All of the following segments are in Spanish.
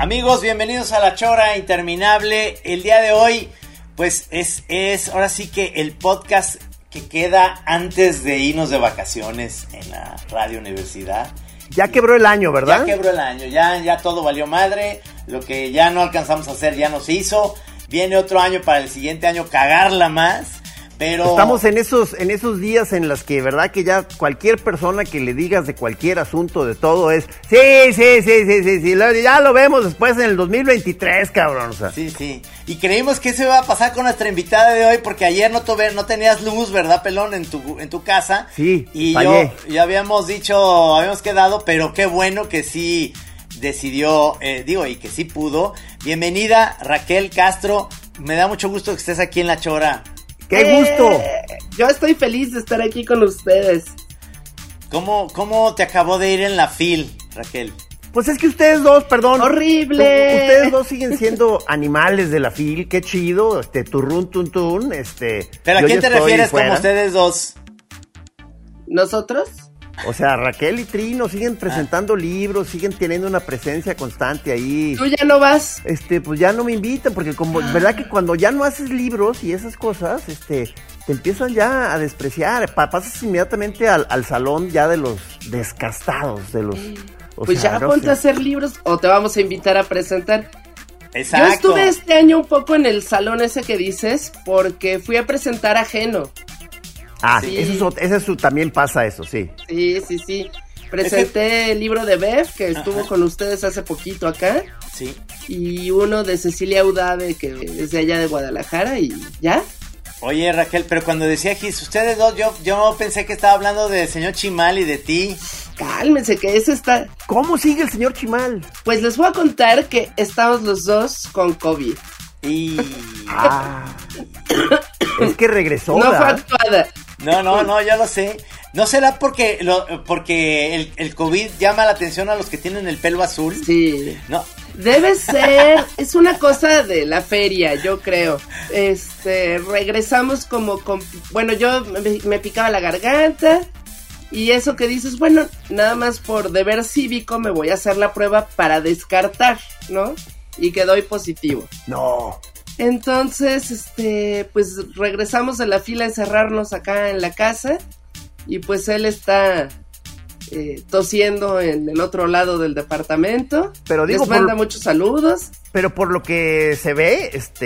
Amigos, bienvenidos a La Chora Interminable. El día de hoy, pues es ahora sí que el podcast que queda antes de irnos de vacaciones en la Radio Universidad. Ya quebró el año, ¿verdad? Ya quebró el año, ya todo valió madre. Lo que ya no alcanzamos a hacer ya no se hizo. Viene otro año para el siguiente año cagarla más. Pero estamos en esos días en los que, ¿verdad? Que ya cualquier persona que le digas de cualquier asunto, de todo es, sí, ya lo vemos después en el 2023, cabrón. O sea. Sí. Y creímos que eso iba a pasar con nuestra invitada de hoy, porque ayer no tenías luz, ¿verdad, Pelón? En tu casa. Sí, y fallé. Ya habíamos quedado, pero qué bueno que sí decidió, y que sí pudo. Bienvenida, Raquel Castro. Me da mucho gusto que estés aquí en La Chora. ¡Qué gusto! Yo estoy feliz de estar aquí con ustedes. ¿Cómo te acabó de ir en la fil, Raquel? Pues es que ustedes dos, perdón. ¡Horrible! Ustedes dos siguen siendo animales de la fil, qué chido, turrún, tun, ¿Pero a quién te refieres como ustedes dos? ¿Nosotros? O sea, Raquel y Trino siguen presentando libros, siguen teniendo una presencia constante ahí. ¿Tú ya no vas? Pues ya no me invitan, porque como, ¿verdad que cuando ya no haces libros y esas cosas, te empiezan ya a despreciar? Pasas inmediatamente al salón ya de los descastados, de los... Pues ya ponte a hacer libros o te vamos a invitar a presentar. Exacto. Yo estuve este año un poco en el salón ese que dices, porque fui a presentar Ajeno. Sí. Eso también pasa eso, sí. Sí. Presenté el libro de Bev, que estuvo con ustedes hace poquito acá. Sí. Y uno de Cecilia Udave, que es de allá de Guadalajara, y ya. Oye, Raquel, pero cuando decía Gis, ustedes dos, yo pensé que estaba hablando del señor Chimal y de ti. Cálmense, que ese está... ¿Cómo sigue el señor Chimal? Pues les voy a contar que estamos los dos con COVID. Es que regresó. No fue actuada. No, ya lo sé. ¿No será porque el COVID llama la atención a los que tienen el pelo azul? Sí. No. Debe ser, es una cosa de la feria, yo creo. Regresamos bueno, yo me picaba la garganta y eso que dices, bueno, nada más por deber cívico me voy a hacer la prueba para descartar, ¿no? Y que doy positivo. No. Entonces, pues regresamos de la fila a encerrarnos acá en la casa y pues él está tosiendo en el otro lado del departamento. Pero digo, les manda muchos saludos. Pero por lo que se ve,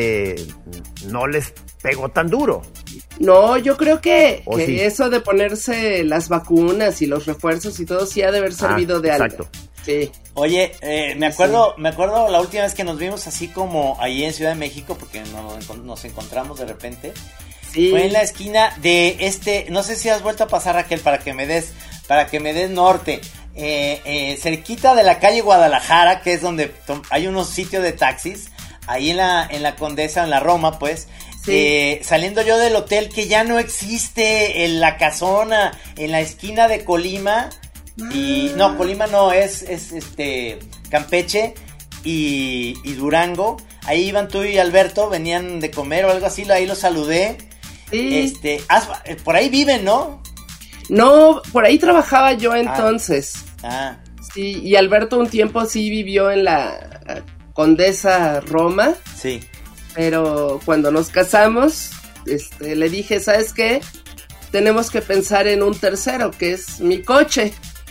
no les pegó tan duro. No, yo creo que sí. Eso de ponerse las vacunas y los refuerzos y todo sí ha de haber servido de algo. Exacto. Sí. Oye, me acuerdo la última vez que nos vimos así como ahí en Ciudad de México, porque nos encontramos de repente. Sí. Fue en la esquina de no sé si has vuelto a pasar, Raquel, para que me des norte. Cerquita de la calle Guadalajara, que es donde hay unos sitios de taxis, ahí en la Condesa, en la Roma, pues. Sí. Saliendo yo del hotel que ya no existe, en la casona, en la esquina de Colima. Y no, Colima no, es Campeche y Durango. Ahí iban tú y Alberto, venían de comer o algo así, ahí los saludé. Sí. Por ahí viven, ¿no? No, por ahí trabajaba yo entonces. Ah. Sí, y Alberto un tiempo sí vivió en la Condesa Roma. Sí. Pero cuando nos casamos, le dije, ¿sabes qué? Tenemos que pensar en un tercero, que es mi coche.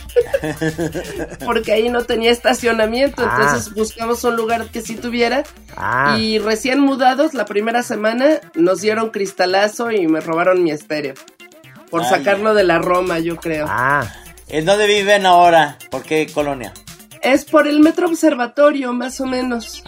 Porque ahí no tenía estacionamiento, entonces buscamos un lugar que sí tuviera. Y recién mudados, la primera semana nos dieron cristalazo y me robaron mi estéreo. Por sacarlo de la Roma, yo creo. ¿En dónde viven ahora? ¿Por qué colonia? Es por el Metro Observatorio, más o menos.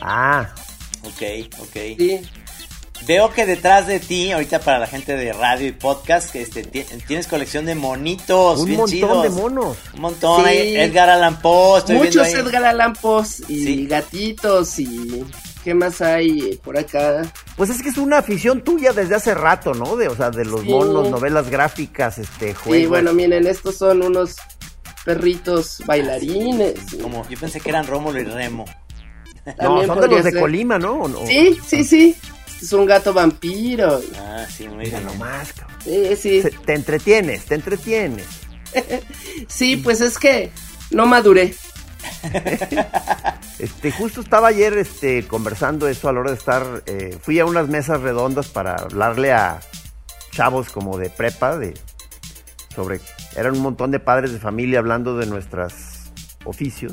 Ok. Sí. Veo que detrás de ti, ahorita para la gente de radio y podcast, tienes colección de monitos. Un bien montón chidos. de monos. Un montón, Sí. hay Edgar Allan Poe. Muchos Edgar Allan Poe y gatitos y... ¿Qué más hay por acá? Pues es que es una afición tuya desde hace rato, ¿no? De los monos, novelas gráficas, juegos. Sí, bueno, miren, estos son unos perritos bailarines. Como, yo pensé que eran Rómulo y Remo. No, son de los de Colima, ¿no? Sí. Es un gato vampiro. Sí, muy bien. Nomás, cabrón. Sí. Te entretienes. Sí, pues es que no maduré. Justo estaba ayer conversando eso a la hora de estar, fui a unas mesas redondas para hablarle a chavos como de prepa, eran un montón de padres de familia hablando de nuestros oficios.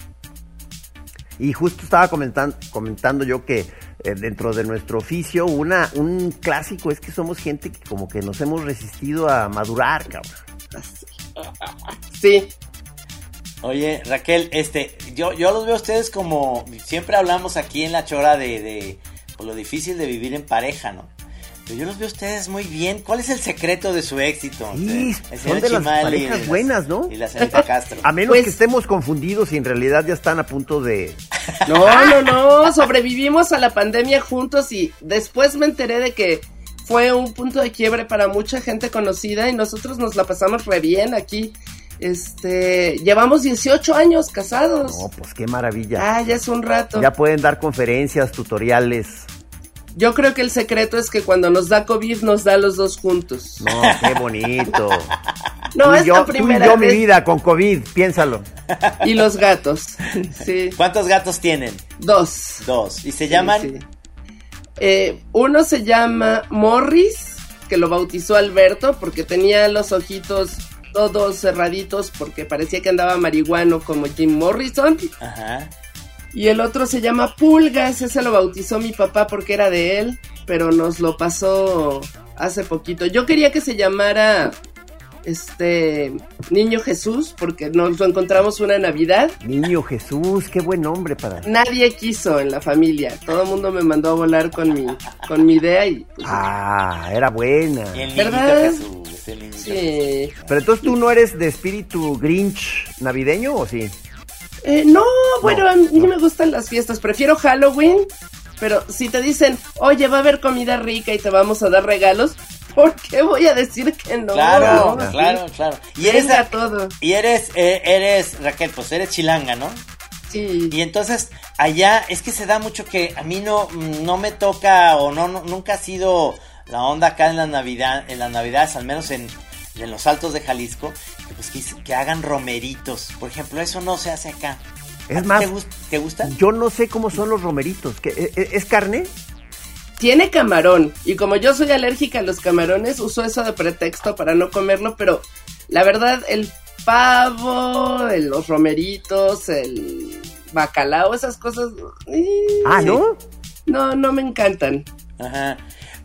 Y justo estaba comentando yo que dentro de nuestro oficio un clásico es que somos gente que como que nos hemos resistido a madurar, cabrón. Sí. Oye, Raquel, yo los veo a ustedes como siempre hablamos aquí en La Chora de lo difícil de vivir en pareja, ¿no? Pero yo los veo a ustedes muy bien. ¿Cuál es el secreto de su éxito? Sí, son de las parejas buenas, ¿no? Y la señorita Castro. A menos que estemos confundidos y en realidad ya están a punto de... No, sobrevivimos a la pandemia juntos y después me enteré de que fue un punto de quiebre para mucha gente conocida y nosotros nos la pasamos re bien aquí. Llevamos 18 años casados. No, pues qué maravilla. Ya es un rato. Ya pueden dar conferencias, tutoriales. Yo creo que el secreto es que cuando nos da COVID nos da los dos juntos. No, qué bonito. No, es la primera vez. Mi vida con COVID, piénsalo. Y los gatos, sí. ¿Cuántos gatos tienen? 2. ¿Y se llaman? Sí. Uno se llama Morris, que lo bautizó Alberto porque tenía los ojitos todos cerraditos porque parecía que andaba marihuano como Jim Morrison. Ajá. Y el otro se llama Pulgas, ese lo bautizó mi papá porque era de él, pero nos lo pasó hace poquito. Yo quería que se llamara Niño Jesús porque nos lo encontramos una Navidad. Niño Jesús, qué buen nombre para... Nadie quiso en la familia, todo el mundo me mandó a volar con mi idea y... Pues, era buena. El ¿verdad? Jesús, el niñito sí. Jesús. Pero entonces tú no eres de espíritu Grinch navideño, ¿o sí? No, a mí me gustan las fiestas, prefiero Halloween, pero si te dicen, oye, va a haber comida rica y te vamos a dar regalos, ¿por qué voy a decir que no? Claro. Y eres todo. Y eres, Raquel, pues eres chilanga, ¿no? Sí. Y entonces, allá, es que se da mucho que a mí no me toca, o nunca ha sido la onda acá en las navidades, al menos en los Altos de Jalisco, que hagan romeritos. Por ejemplo, eso no se hace acá. Es más, ¿te gusta? Yo no sé cómo son los romeritos. ¿Es carne? Tiene camarón, y como yo soy alérgica a los camarones, uso eso de pretexto para no comerlo, pero la verdad, el pavo, los romeritos, el bacalao, esas cosas... ¿No? No me encantan. Ajá.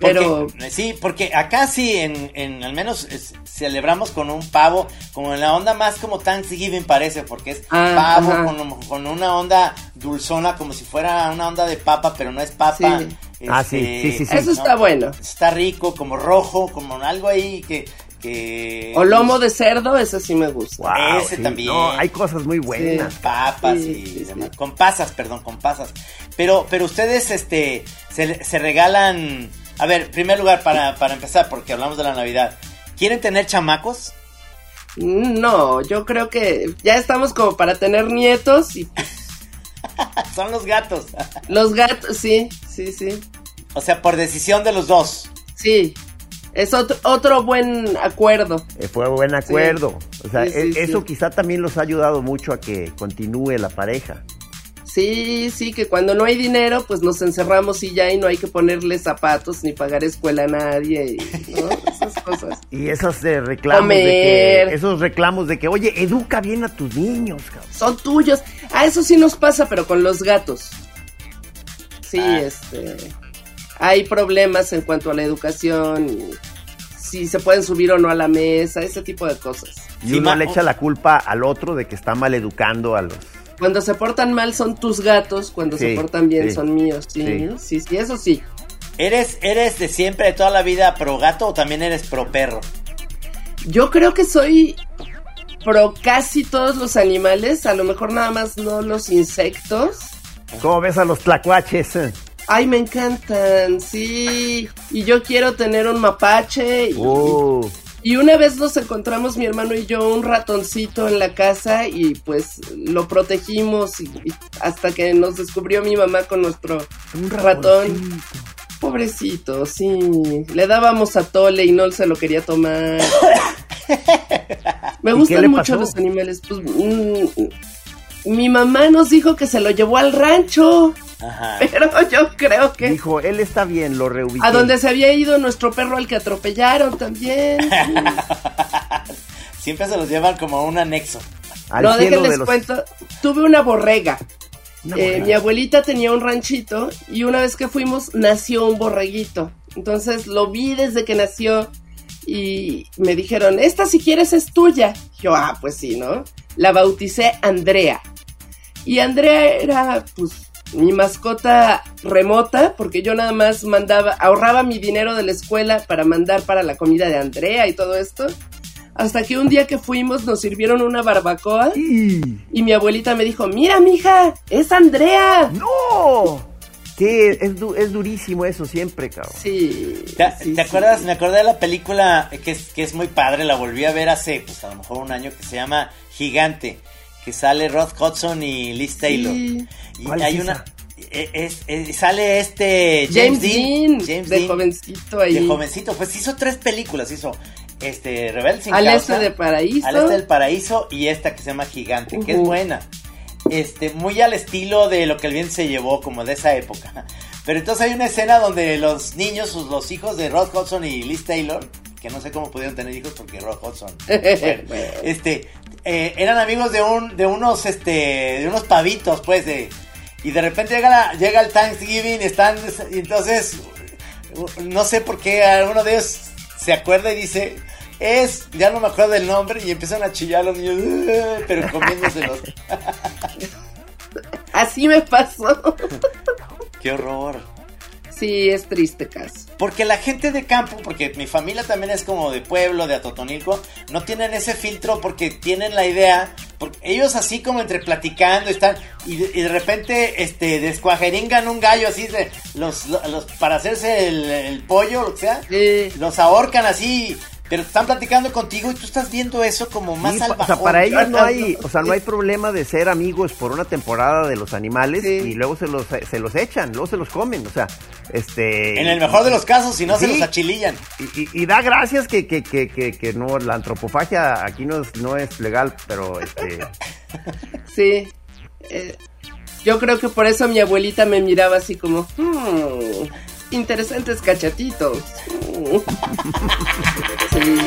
Porque acá sí, al menos celebramos con un pavo, como en la onda más como Thanksgiving parece, porque es pavo con una onda dulzona, como si fuera una onda de papa, pero no es papa. Sí. Eso está bueno. Está rico, como rojo, como algo ahí que o lomo de cerdo, ese sí me gusta. Wow, ese también. No, hay cosas muy buenas. Papas y demás. Con pasas. Pero ustedes se regalan. A ver, en primer lugar, para empezar, porque hablamos de la Navidad, ¿quieren tener chamacos? No, yo creo que ya estamos como para tener nietos y... Son los gatos. Los gatos, sí. O sea, por decisión de los dos. Sí, es otro buen acuerdo. Fue buen acuerdo. Sí. O sea, eso sí. quizá también los ha ayudado mucho a que continúe la pareja. Sí, que cuando no hay dinero, pues nos encerramos y ya, y no hay que ponerle zapatos ni pagar escuela a nadie, ¿no? Esas cosas. Y esos reclamos Comer. esos reclamos de que, oye, educa bien a tus niños, cabrón. Son tuyos. Eso sí nos pasa, pero con los gatos. Sí, hay problemas en cuanto a la educación, si se pueden subir o no a la mesa, ese tipo de cosas. Y uno le echa la culpa al otro de que está mal educando a los... Cuando se portan mal son tus gatos, cuando se portan bien son míos, sí, eso sí. ¿Eres de siempre, de toda la vida, pro gato o también eres pro perro? Yo creo que soy pro casi todos los animales, a lo mejor nada más no los insectos. ¿Cómo ves a los tlacuaches? Ay, me encantan, sí, y yo quiero tener un mapache y una vez nos encontramos mi hermano y yo un ratoncito en la casa y pues lo protegimos y hasta que nos descubrió mi mamá con nuestro ratón. Pobrecito, sí. Le dábamos atole y no se lo quería tomar. Me gustan mucho los animales. Pues, mi mamá nos dijo que se lo llevó al rancho. Ajá. Pero yo creo que... Dijo, él está bien, lo reubiqué. A donde se había ido nuestro perro al que atropellaron también. Siempre se los llevan como a un anexo. No, déjenles cuento. Tuve una borrega. Mi abuelita tenía un ranchito y una vez que fuimos nació un borreguito. Entonces lo vi desde que nació y me dijeron, esta si quieres es tuya. Yo, pues sí, ¿no? La bauticé Andrea. Y Andrea era, pues, mi mascota remota, porque yo nada más ahorraba mi dinero de la escuela para mandar para la comida de Andrea y todo esto. Hasta que un día que fuimos nos sirvieron una barbacoa y mi abuelita me dijo, mira, mija, es Andrea. ¡No! Que es durísimo eso siempre, cabrón. Sí. ¿Te acuerdas? Me acordé de la película que es muy padre, la volví a ver hace, pues a lo mejor un año, que se llama Gigante, que sale Rod Hudson y Liz Taylor. Sí. Y hay una... sale James Dean. De jovencito ahí. De jovencito, pues hizo 3 películas, hizo... Rebelde sin Al Causa, Este del Paraíso. Al Este del Paraíso y esta que se llama Gigante, que es buena. Muy al estilo de Lo que el viento se llevó, como de esa época. Pero entonces hay una escena donde los niños, los hijos de Rod Hudson y Liz Taylor, que no sé cómo pudieron tener hijos porque Rod Hudson eran amigos de unos pavitos, pues, y de repente llega el Thanksgiving, y entonces no sé por qué alguno de ellos se acuerda y dice, ya no me acuerdo del nombre, y empiezan a chillar los niños, pero comiéndoselos. Así me pasó. Qué horror. Sí, es triste, caso. Porque la gente de campo, porque mi familia también es como de pueblo, de Atotonilco, no tienen ese filtro porque tienen la idea, porque ellos así como entre platicando están, y de repente descuajeringan un gallo así, los para hacerse el pollo, lo que sea, los ahorcan así. Pero están platicando contigo y tú estás viendo eso como más salvajón. O sea, para ellos no hay problema de ser amigos por una temporada de los animales y luego se los echan, luego se los comen, o sea, En el mejor de los casos, si no se los achilillan. Y da gracias que no, la antropofagia aquí no es legal, pero Sí, yo creo que por eso mi abuelita me miraba así como, interesantes cachetitos. Sí.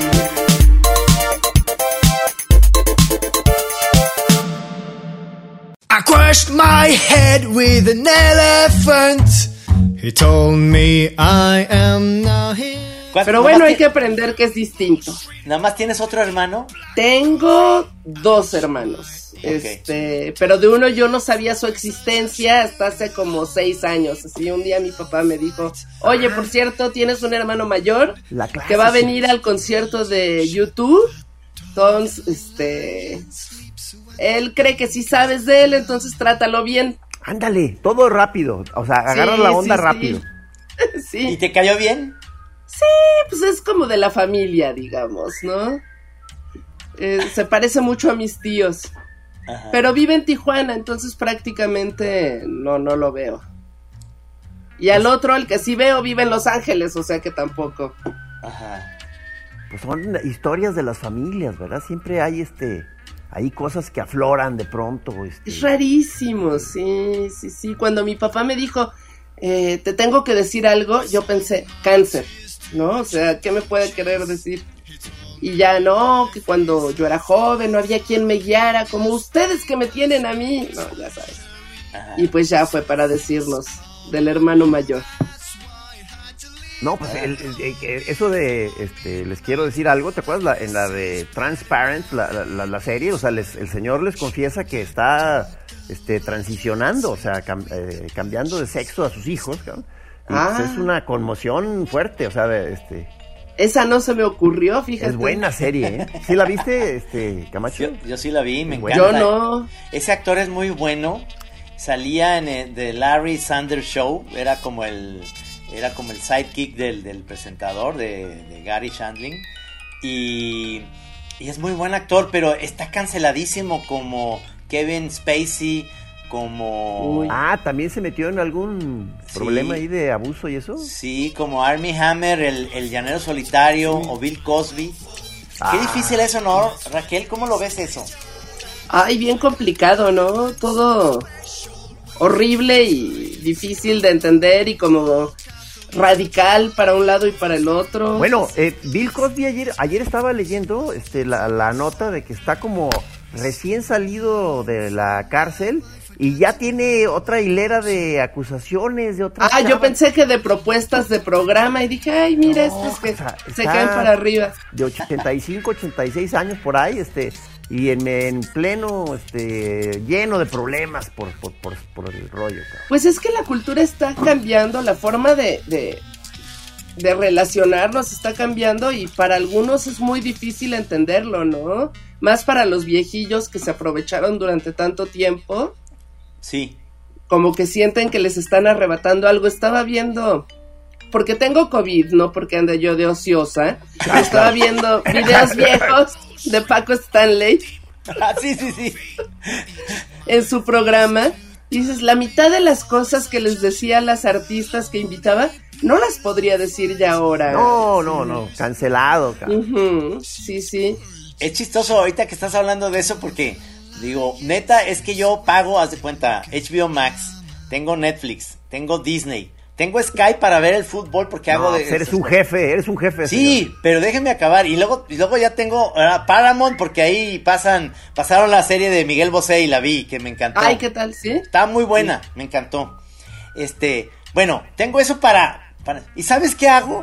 I crushed my head with an elephant. He told me I am now here. Pero bueno, hay que aprender que es distinto. ¿Nada más tienes otro hermano? Tengo 2 hermanos. Okay. Pero de uno yo no sabía su existencia hasta hace como 6 años. Así un día mi papá me dijo, oye, por cierto, tienes un hermano mayor que va a venir al concierto de YouTube. Entonces, él cree que sí sabes de él, entonces trátalo bien. Ándale, todo rápido. O sea, agarra la onda rápido. Sí. ¿Y te cayó bien? Sí, pues es como de la familia, digamos, ¿no? Se parece mucho a mis tíos. Ajá. Pero vive en Tijuana, entonces prácticamente no lo veo. Y al otro, el que sí veo, vive en Los Ángeles, o sea que tampoco. Ajá. Pues son historias de las familias, ¿verdad? Siempre hay hay cosas que afloran de pronto. Es rarísimo, sí. Cuando mi papá me dijo, te tengo que decir algo, yo pensé, cáncer, ¿no? O sea, ¿qué me puede querer decir? Y ya no, que cuando yo era joven no había quien me guiara, como ustedes que me tienen a mí. No, ya sabes. Ajá. Y pues ya fue para decirnos del hermano mayor. No, pues eso de, les quiero decir algo, ¿te acuerdas en la de Transparent, la serie? O sea, el señor les confiesa que está transicionando, o sea, cambiando de sexo a sus hijos, ¿no? Pues es una conmoción fuerte, o sea, Esa no se me ocurrió, fíjate. Es buena serie, ¿eh? ¿Sí la viste, Camacho? Yo sí la vi, me encanta. Yo no. Ese actor es muy bueno. Salía en The Larry Sanders Show. Era como el sidekick del presentador, de Gary Shandling. Y es muy buen actor, pero está canceladísimo como Kevin Spacey, como... ¿también se metió en algún problema ahí de abuso y eso? Sí, como Armie Hammer, el llanero solitario, o Bill Cosby. Qué difícil eso, ¿no, Raquel? ¿Cómo lo ves eso? Ay, bien complicado, ¿no? Todo horrible y difícil de entender y como radical para un lado y para el otro. Bueno, Bill Cosby ayer estaba leyendo la nota de que está como recién salido de la cárcel y ya tiene otra hilera de acusaciones de otras chavas. Yo pensé que de propuestas de programa y dije, ay, mira, estos que se caen para arriba. De 85, 86 años por ahí, y en pleno, lleno de problemas por el rollo. Cabrón. Pues es que la cultura está cambiando, la forma de relacionarnos está cambiando y para algunos es muy difícil entenderlo, ¿no? Más para los viejillos que se aprovecharon durante tanto tiempo. Sí. Como que sienten que les están arrebatando algo. Estaba viendo, porque tengo COVID, no porque ande yo de ociosa, estaba viendo videos viejos de Paco Stanley. Sí. En su programa. Dices, la mitad de las cosas que les decía a las artistas que invitaba, no las podría decir ya ahora. No, cancelado, cabrón. Sí. Es chistoso ahorita que estás hablando de eso porque, digo, neta, es que yo pago, haz de cuenta, HBO Max, tengo Netflix, tengo Disney, tengo Sky para ver el fútbol porque hago de... Eres un jefe. Sí, señor. Pero déjenme acabar. Y luego ya tengo Paramount porque ahí pasaron la serie de Miguel Bosé y la vi, que me encantó. Ay, ¿qué tal? ¿Sí? Está muy buena, me encantó. Bueno, tengo eso para... ¿Y sabes qué hago?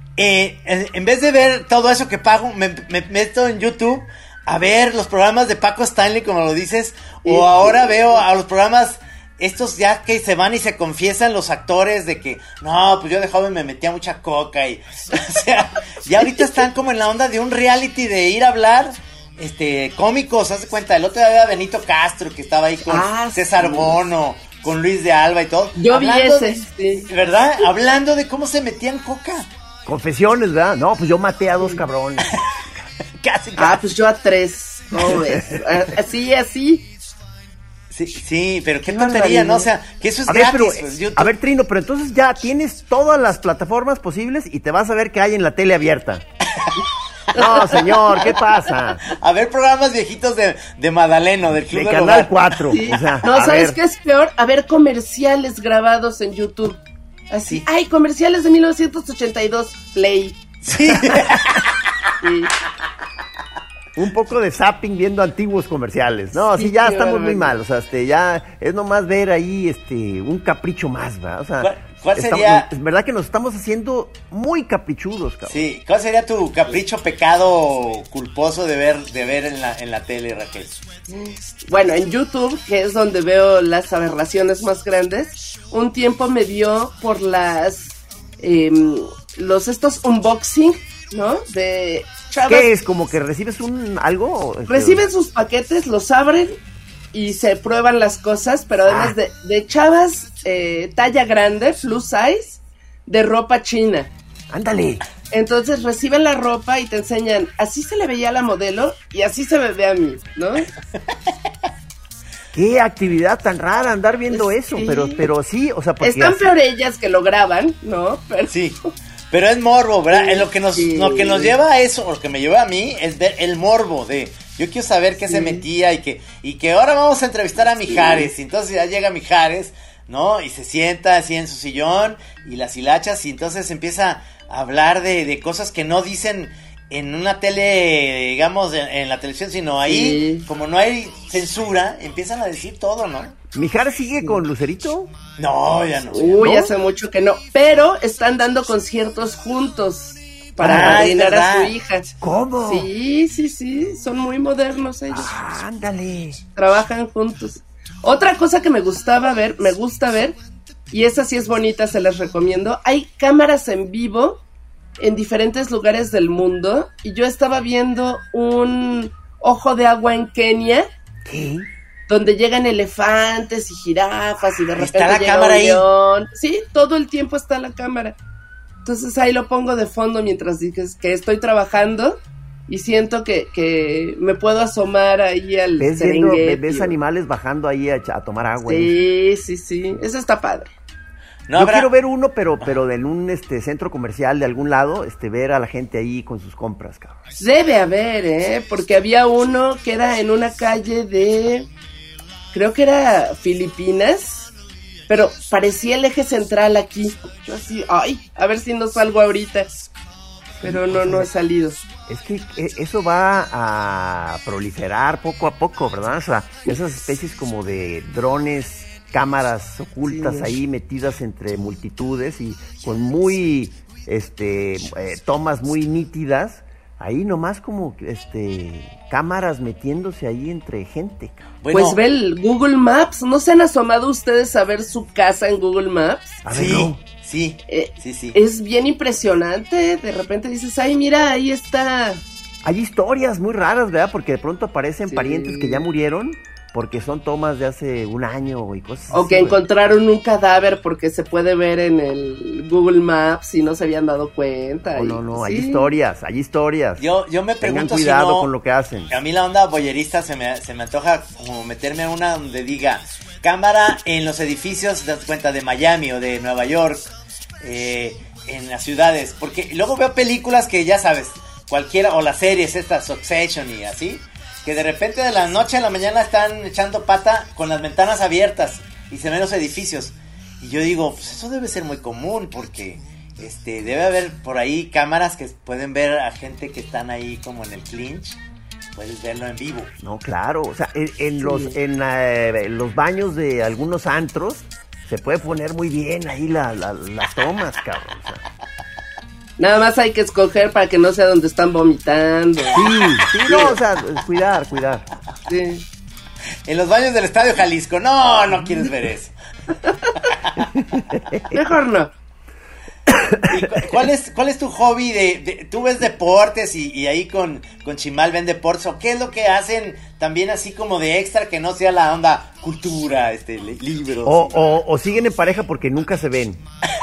En vez de ver todo eso que pago, me meto en YouTube a ver los programas de Paco Stanley, como lo dices, o ahora veo a los programas estos ya que se van y se confiesan los actores de que, no, pues yo de joven me metía mucha coca y, o sea, ya ahorita están como en la onda de un reality de ir a hablar, cómicos, haz de cuenta, el otro día había Benito Castro que estaba ahí con César Bono, con Luis de Alba y todo. Yo vi ese, sí. ¿Verdad? Hablando de cómo se metían coca. Confesiones, ¿verdad? No, pues yo maté a 2 cabrones. Casi. Pues yo a 3. ¿Cómo ves? Así. Sí, pero qué tontería, ¿no? O sea, que eso es gratis. A ver, Trino, pero entonces ya tienes todas las plataformas posibles y te vas a ver qué hay en la tele abierta. No, señor, ¿qué pasa? A ver programas viejitos de Madaleno, del Club de Canal 4. Sí. O sea, no, ¿sabes qué es peor? A ver comerciales grabados en YouTube. Así, ¡ay, comerciales de 1982! Play. Sí. Un poco de zapping viendo antiguos comerciales. No, sí, ya estamos muy mal. O sea, ya es nomás ver ahí un capricho más, ¿va? O sea, ¿cuál sería? Es verdad que nos estamos haciendo muy caprichudos, cabrón. Sí, ¿cuál sería tu capricho, pecado culposo de ver en la tele, Raquel? Bueno, en YouTube, que es donde veo las aberraciones más grandes, un tiempo me dio por estos unboxing, ¿no? De chavas. ¿Qué es? ¿Como que recibes algo? Reciben sus paquetes, los abren y se prueban las cosas, pero además de chavas talla grande, plus size, de ropa china. ¡Ándale! Entonces reciben la ropa y te enseñan, así se le veía a la modelo y así se me ve a mí, ¿no? Qué actividad tan rara andar viendo eso, pero sí, o sea, porque están peor ellas que lo graban, ¿no? Pero... Sí. Pero es morbo, ¿verdad? Sí, lo que nos lleva a eso, lo que me lleva a mí, es ver el morbo de... Yo quiero saber qué se metía y que ahora vamos a entrevistar a Mijares. Y entonces ya llega Mijares, ¿no? Y se sienta así en su sillón y las hilachas y entonces empieza a hablar de cosas que no dicen en una tele, digamos, en la televisión, sino ahí, como no hay censura, empiezan a decir todo, ¿no? ¿Mijares sigue con Lucerito? No, ya no. Uy, hace mucho que no. Pero están dando conciertos juntos para padrinar a su hija. ¿Cómo? Sí. Son muy modernos ellos. Ándale. Trabajan juntos. Otra cosa que me gusta ver, y esa sí es bonita, se las recomiendo. Hay cámaras en vivo en diferentes lugares del mundo. Y yo estaba viendo un ojo de agua en Kenia. ¿Qué? Donde llegan elefantes y jirafas y de repente ¿está la llega cámara un león? ahí? Sí, todo el tiempo está la cámara. Entonces ahí lo pongo de fondo mientras dices que estoy trabajando y siento que me puedo asomar ahí al Serengeti. ¿Ves animales bajando ahí a tomar agua? Sí, eso está padre. No Yo quiero ver uno, pero en un centro comercial de algún lado, ver a la gente ahí con sus compras, cabrón. Debe haber, porque había uno que era en una calle de, creo que era Filipinas, pero parecía el eje central aquí. Yo así, a ver si no salgo ahorita. Pero no he salido. Es que eso va a proliferar poco a poco, ¿verdad? O sea, esas especies como de drones, cámaras ocultas ahí metidas entre multitudes y con muy, tomas muy nítidas. Ahí nomás como, cámaras metiéndose ahí entre gente. Bueno. Pues ve el Google Maps. ¿No se han asomado ustedes a ver su casa en Google Maps? A ver, no. Sí. Es bien impresionante. De repente dices, ay, mira, ahí está. Hay historias muy raras, ¿verdad? Porque de pronto aparecen parientes que ya murieron porque son tomas de hace un año y cosas así. O que encontraron un cadáver porque se puede ver en el Google Maps y no se habían dado cuenta. No, hay historias. Yo me pregunto Tengan cuidado con lo que hacen. A mí la onda boyerista se me antoja como meterme a una donde diga cámara en los edificios, das cuenta, de Miami o de Nueva York, en las ciudades, porque luego veo películas que ya sabes, cualquiera, o las series estas, Succession y así, que de repente de la noche a la mañana están echando pata con las ventanas abiertas y se ven los edificios, y yo digo, pues eso debe ser muy común, porque debe haber por ahí cámaras que pueden ver a gente que están ahí como en el clinch. Puedes verlo en vivo. No, claro, o sea, en los baños de algunos antros se puede poner muy bien ahí las tomas, cabrón. O sea. Nada más hay que escoger para que no sea donde están vomitando. Sí, no, o sea, cuidar. Sí. En los baños del Estadio Jalisco, no quieres ver eso. Mejor no. ¿Y cuál es tu hobby tú ves deportes y ahí con Chimal ven deportes, o qué es lo que hacen también así como de extra que no sea la onda cultura, libros? O siguen en pareja porque nunca se ven.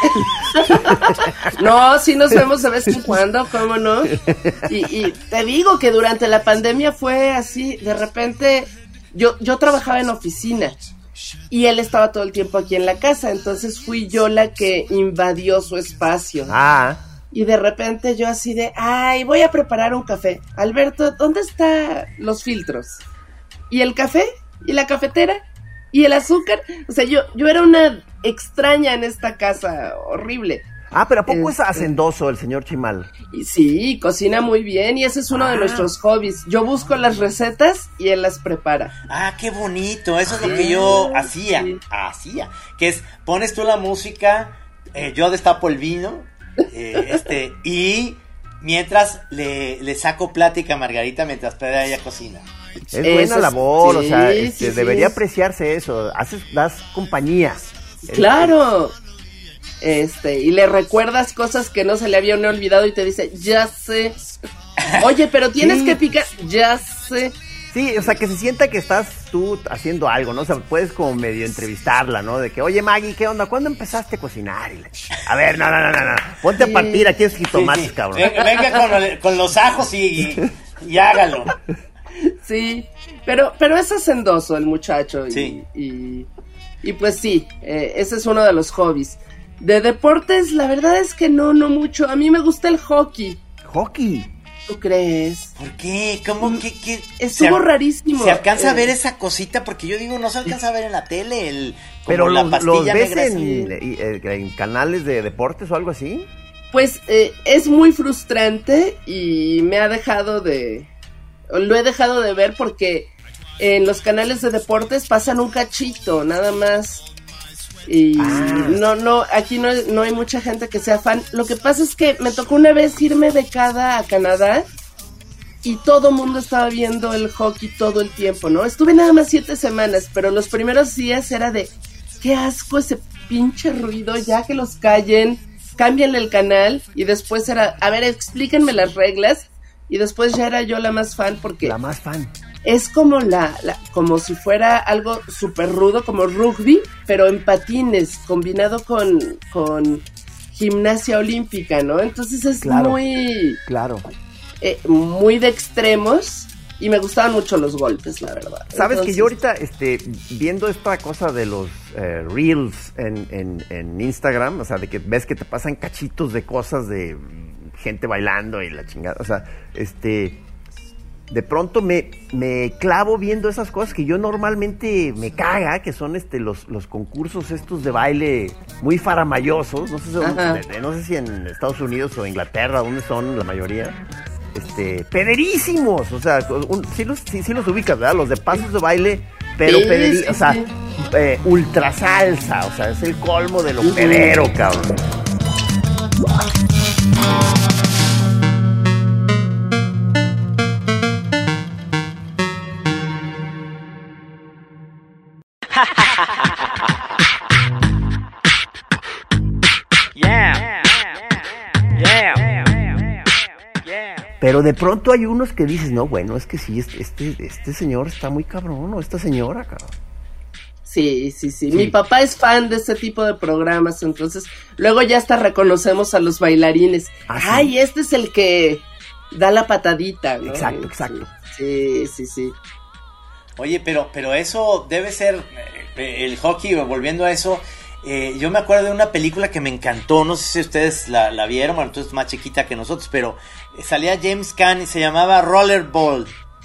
No, sí nos vemos de vez en cuando, ¿cómo no? Y te digo que durante la pandemia fue así, de repente yo trabajaba en oficina. Y él estaba todo el tiempo aquí en la casa, entonces fui yo la que invadió su espacio. Y de repente yo así de, voy a preparar un café. Alberto, ¿dónde están los filtros? ¿Y el café? ¿Y la cafetera? ¿Y el azúcar? O sea, yo era una extraña en esta casa, horrible. Pero ¿a poco es hacendoso el señor Chimal? Y sí, cocina muy bien y ese es uno de nuestros hobbies. Yo busco las recetas y él las prepara. Qué bonito, eso es lo que yo hacía, que es, pones tú la música, yo destapo el vino, y mientras le saco plática a Margarita mientras ella cocina. Es buena labor, o sea, debería apreciarse eso, das compañía. Claro. Y le recuerdas cosas que no se le habían olvidado y te dice, ya sé. Oye, pero tienes que picar, ya sé. Sí, o sea, que se sienta que estás tú haciendo algo, ¿no? O sea, puedes como medio entrevistarla, ¿no? De que, oye, Maggie, ¿qué onda? ¿Cuándo empezaste a cocinar? A ver, no. Ponte a partir, aquí es jitomates, cabrón. Venga con los ajos y hágalo. Sí, pero es hacendoso el muchacho. Sí. Y pues sí, ese es uno de los hobbies. De deportes, la verdad es que no mucho. A mí me gusta el hockey. ¿Hockey? ¿Tú crees? ¿Por qué? ¿Cómo que estuvo rarísimo? ¿Se alcanza a ver esa cosita? Porque yo digo, no se alcanza a ver en la tele pero la pastilla ves negra en canales de deportes o algo así. Pues es muy frustrante y lo he dejado de ver porque en los canales de deportes pasan un cachito, nada más. Y aquí no hay mucha gente que sea fan. Lo que pasa es que me tocó una vez irme becada a Canadá y todo mundo estaba viendo el hockey todo el tiempo, ¿no? Estuve nada más 7 semanas, pero los primeros días era de, qué asco ese pinche ruido, ya que los callen, cámbienle el canal, y después era, a ver, explíquenme las reglas, y después ya era yo la más fan porque... La más fan. Es como como si fuera algo súper rudo, como rugby, pero en patines, combinado con gimnasia olímpica, ¿no? Entonces es muy de extremos, y me gustaban mucho los golpes, la verdad. Sabes que yo ahorita, viendo esta cosa de los reels en Instagram, o sea, de que ves que te pasan cachitos de cosas de gente bailando y la chingada, o sea, de pronto me clavo viendo esas cosas que yo normalmente me caga, que son los concursos estos de baile muy faramayosos, no sé si en Estados Unidos o Inglaterra, donde son la mayoría, pederísimos, o sea, sí los ubicas, ¿verdad? Los de pasos de baile, pero sí, o sea, ultra salsa, o sea, es el colmo de lo pedero, cabrón. Pero de pronto hay unos que dices, no, bueno, es que sí, este señor está muy cabrón, o esta señora, cabrón. Sí. Mi papá es fan de ese tipo de programas, entonces luego ya hasta reconocemos a los bailarines. ¿Sí? Ay, este es el que da la patadita, ¿no? Exacto. Sí. Oye, pero eso debe ser el hockey, volviendo a eso. Yo me acuerdo de una película que me encantó, no sé si ustedes la vieron, bueno, entonces más chiquita que nosotros, pero salía James Caan y se llamaba Rollerball.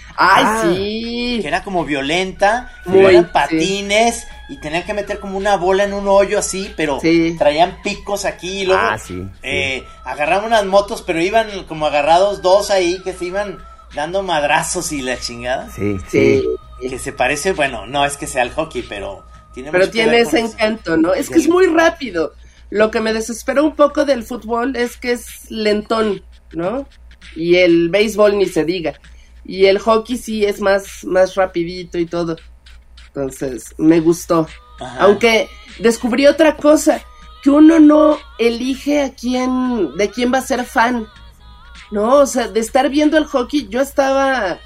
Sí. Que era como violenta, eran patines y tenían que meter como una bola en un hoyo así, pero traían picos aquí y luego agarraban unas motos, pero iban como agarrados dos ahí que se iban dando madrazos y la chingada. Sí. Que se parece, bueno, no es que sea el hockey, pero tiene ese encanto, ¿no? Es que es muy rápido. Lo que me desespera un poco del fútbol es que es lentón, ¿no? Y el béisbol ni se diga. Y el hockey sí es más rapidito y todo. Entonces, me gustó. Ajá. Aunque descubrí otra cosa, que uno no elige de quién va a ser fan, ¿no? O sea, de estar viendo el hockey, yo estaba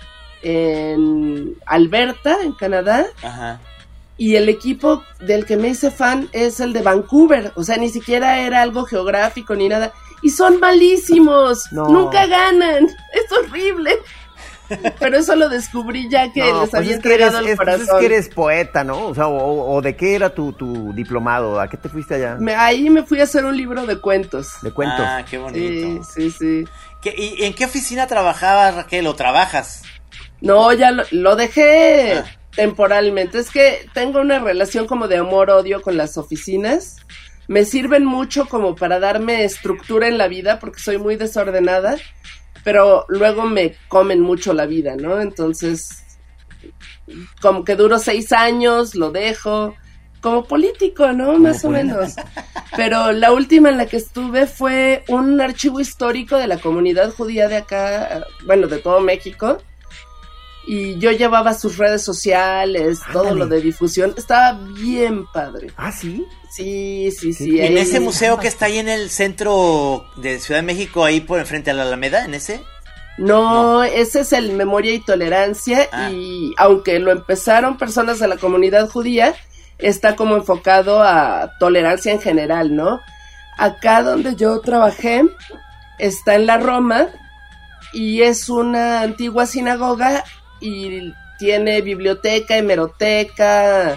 en Alberta, en Canadá. Ajá. Y el equipo del que me hice fan es el de Vancouver. O sea, ni siquiera era algo geográfico ni nada. Y son malísimos. No. Nunca ganan. Es horrible. Pero eso lo descubrí ya que les había entregado el corazón. Es que eres poeta, ¿no? O sea, o ¿de qué era tu diplomado? ¿A qué te fuiste allá? Ahí me fui a hacer un libro de cuentos. ¿De cuentos? Ah, qué bonito. Sí. ¿Y en qué oficina trabajabas, Raquel, o trabajas? No, ya lo dejé... temporalmente, es que tengo una relación como de amor-odio con las oficinas, me sirven mucho como para darme estructura en la vida porque soy muy desordenada, pero luego me comen mucho la vida, ¿no? Entonces, como que duro 6 años, lo dejo, como político, ¿no? Más o menos. Pero la última en la que estuve fue un archivo histórico de la comunidad judía de acá, bueno, de todo México. Y yo llevaba sus redes sociales, todo lo de difusión. Estaba bien padre. ¿Ah, sí? Sí. ¿Y en ese museo que está ahí en el centro de Ciudad de México, ahí por enfrente a la Alameda, en ese? No, ese es el Memoria y Tolerancia. Y aunque lo empezaron personas de la comunidad judía, está como enfocado a tolerancia en general, ¿no? Acá donde yo trabajé, está en la Roma y es una antigua sinagoga. Y tiene biblioteca, hemeroteca,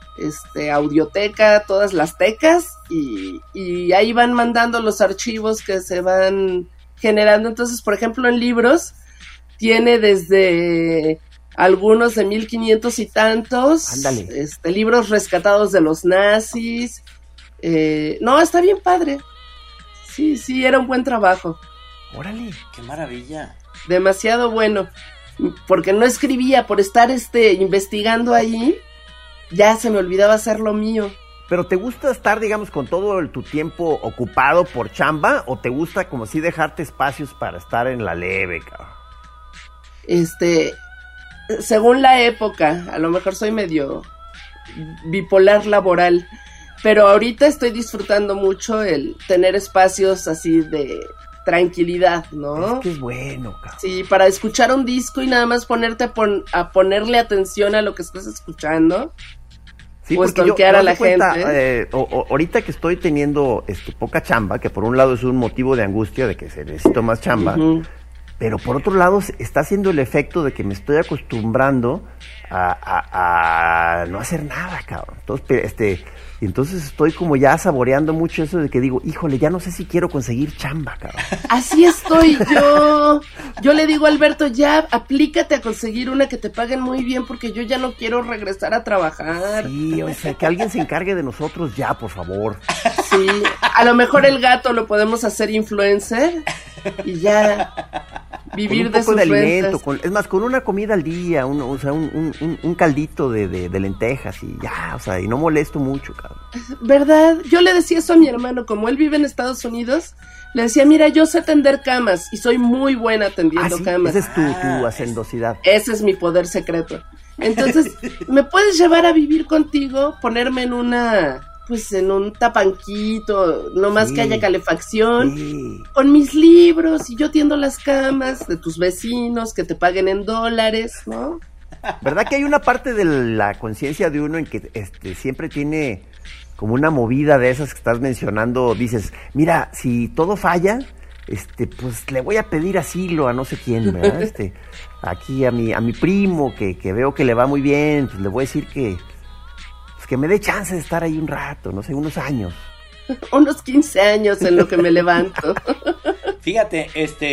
audioteca, todas las tecas, y ahí van mandando los archivos que se van generando. Entonces, por ejemplo, en libros, tiene desde algunos de 1500 y tantos, libros rescatados de los nazis. No, está bien padre. Sí, era un buen trabajo. ¡Órale! ¡Qué maravilla! Demasiado bueno. Porque no escribía, por estar investigando ahí, ya se me olvidaba hacer lo mío. ¿Pero te gusta estar, digamos, con todo tu tiempo ocupado por chamba, o te gusta como si dejarte espacios para estar en la leve, cabrón? Según la época, a lo mejor soy medio bipolar laboral, pero ahorita estoy disfrutando mucho el tener espacios así de tranquilidad, ¿no? Es que es bueno, cabrón. Sí, para escuchar un disco y nada más ponerte a ponerle atención a lo que estás escuchando. Sí, o stalkear a la cuenta, gente. Ahorita que estoy teniendo poca chamba, que por un lado es un motivo de angustia de que se necesito más chamba, Pero por otro lado, está haciendo el efecto de que me estoy acostumbrando a no hacer nada, cabrón. Entonces estoy como ya saboreando mucho eso de que digo, híjole, ya no sé si quiero conseguir chamba, cabrón. Así estoy yo. Yo le digo a Alberto, ya aplícate a conseguir una que te paguen muy bien porque yo ya no quiero regresar a trabajar. Sí, o sea, que alguien se encargue de nosotros ya, por favor. Sí, a lo mejor el gato lo podemos hacer influencer y ya vivir de sus alimento, es más, con una comida al día, un caldito de lentejas y ya, o sea, y no molesto mucho, cabrón. ¿Verdad? Yo le decía eso a mi hermano, como él vive en Estados Unidos, le decía, mira, yo sé tender camas y soy muy buena tendiendo camas. Esa es tu hacendosidad. Ese es mi poder secreto. Entonces, ¿me puedes llevar a vivir contigo? Ponerme en un tapanquito, nomás que haya calefacción, con mis libros, y yo tiendo las camas de tus vecinos, que te paguen en dólares, ¿no? ¿Verdad que hay una parte de la conciencia de uno en que siempre tiene como una movida de esas que estás mencionando? Dices, mira, si todo falla, pues le voy a pedir asilo a no sé quién, ¿verdad? Aquí a mi primo, que veo que le va muy bien, pues le voy a decir que me dé chance de estar ahí un rato, no sé, unos años. Unos 15 años en lo que me levanto. Fíjate,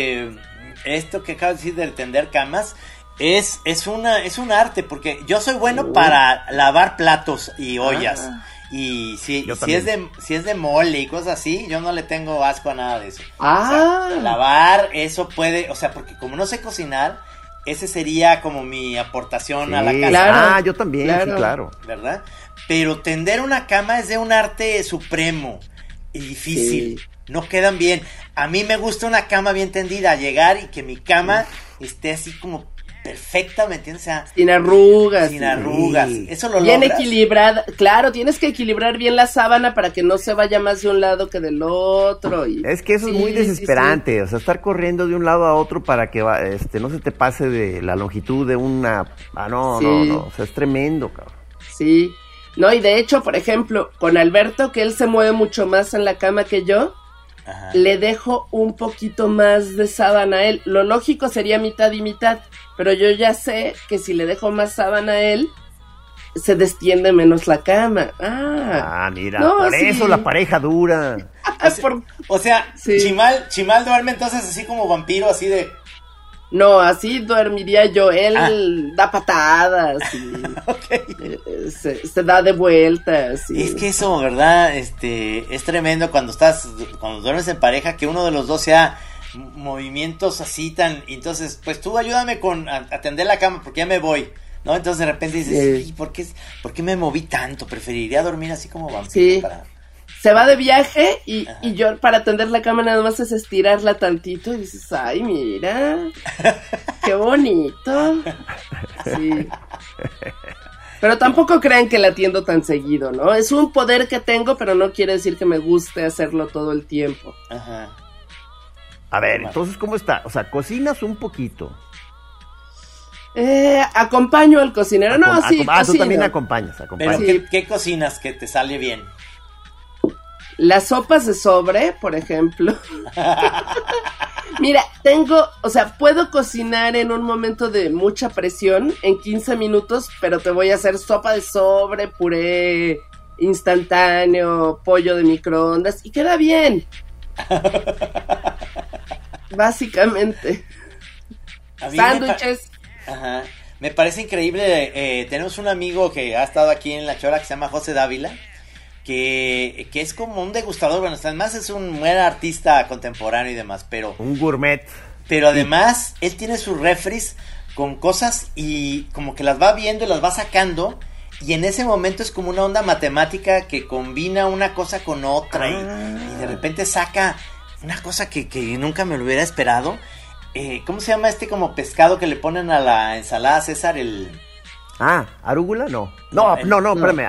esto que acabas de decir de tender camas es un arte, porque yo soy bueno para lavar platos y ollas. Y si es de mole y cosas así, yo no le tengo asco a nada de eso. O sea, lavar, eso puede, o sea, porque como no sé cocinar, ese sería como mi aportación a la casa. Claro, yo también, claro. Sí, claro. ¿Verdad? Pero tender una cama es de un arte supremo y difícil. Sí. No quedan bien. A mí me gusta una cama bien tendida, llegar y que mi cama esté así como perfecta, ¿me entiendes? O sea, sin arrugas. Sin arrugas. Eso lo bien logras. Equilibrada. Claro, tienes que equilibrar bien la sábana para que no se vaya más de un lado que del otro. Es que eso es muy desesperante. Sí. O sea, estar corriendo de un lado a otro para que no se te pase de la longitud de una... no. O sea, es tremendo, cabrón. Sí. No, y de hecho, por ejemplo, con Alberto, que él se mueve mucho más en la cama que yo, le dejo un poquito más de sábana a él. Lo lógico sería mitad y mitad, pero yo ya sé que si le dejo más sábana a él, se destiende menos la cama. Mira, por eso la pareja dura. O sea, sí. Chimal duerme entonces así como vampiro, así de... No, así dormiría yo. Él da patadas y se da de vueltas. Y... Es que eso, ¿verdad? Es tremendo cuando duermes en pareja, que uno de los dos sea movimientos así tan... Entonces, pues tú ayúdame con atender la cama porque ya me voy, ¿no? Entonces de repente dices, sí. ¿Por qué me moví tanto? Preferiría dormir así como vampiro. Sí. Se va de viaje y yo para atender la cama nada más es estirarla tantito y dices, ay, mira, qué bonito. Sí. Pero tampoco crean que la atiendo tan seguido, ¿no? Es un poder que tengo, pero no quiere decir que me guste hacerlo todo el tiempo. Ajá. A ver, entonces, ¿cómo está? O sea, cocinas un poquito. Acompaño al cocinero. Tú también acompañas. Pero sí. ¿Qué cocinas que te sale bien? Las sopas de sobre, por ejemplo. Mira, puedo cocinar en un momento de mucha presión, en 15 minutos, pero te voy a hacer sopa de sobre, puré instantáneo, pollo de microondas, y queda bien. Básicamente. Sándwiches. Me parece increíble. Tenemos un amigo que ha estado aquí en La Chora que se llama José Dávila, que es como un degustador. Bueno, además es un buen artista contemporáneo y demás, pero... Un gourmet. Pero además, él tiene sus refris con cosas y como que las va viendo y las va sacando, y en ese momento es como una onda matemática que combina una cosa con otra y de repente saca una cosa que nunca me lo hubiera esperado. ¿Cómo se llama como pescado que le ponen a la ensalada, César? ¿Arúgula? No, espérame.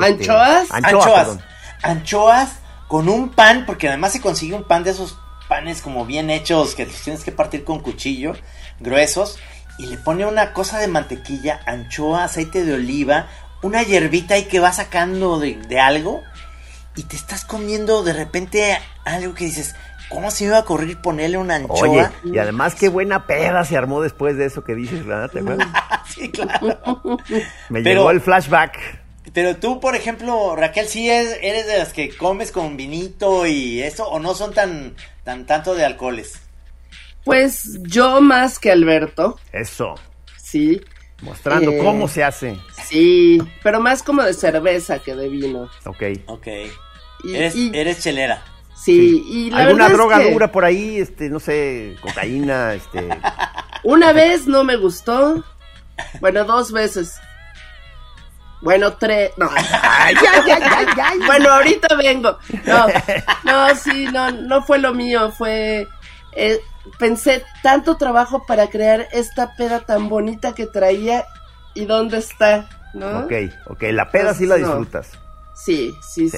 Anchoas con un pan, porque además se consigue un pan de esos panes como bien hechos, que los tienes que partir con cuchillo, gruesos, y le pone una cosa de mantequilla, anchoa, aceite de oliva, una hierbita ahí que va sacando de algo, y te estás comiendo de repente algo que dices, ¿cómo se me iba a ocurrir ponerle una anchoa? Oye, y además qué buena peda se armó después de eso que dices, ¿verdad? ¿Te acuerdas? Sí, claro. Me llegó el flashback. Pero tú, por ejemplo, Raquel, ¿sí eres de las que comes con vinito y eso, o no son tanto de alcoholes? Pues yo más que Alberto. Eso. Sí. Mostrando cómo se hace. Sí, pero más como de cerveza que de vino. Ok. Eres chelera. Sí, y la ¿alguna verdad droga es que dura por ahí? No sé, cocaína, Una vez no me gustó. Bueno, 2 veces. Bueno, 3. No. Ay. Bueno, ahorita vengo. No fue lo mío. Fue. Pensé tanto trabajo para crear esta peda tan bonita que traía. ¿Y dónde está? ¿No? Ok. La peda sí la disfrutas. Sí.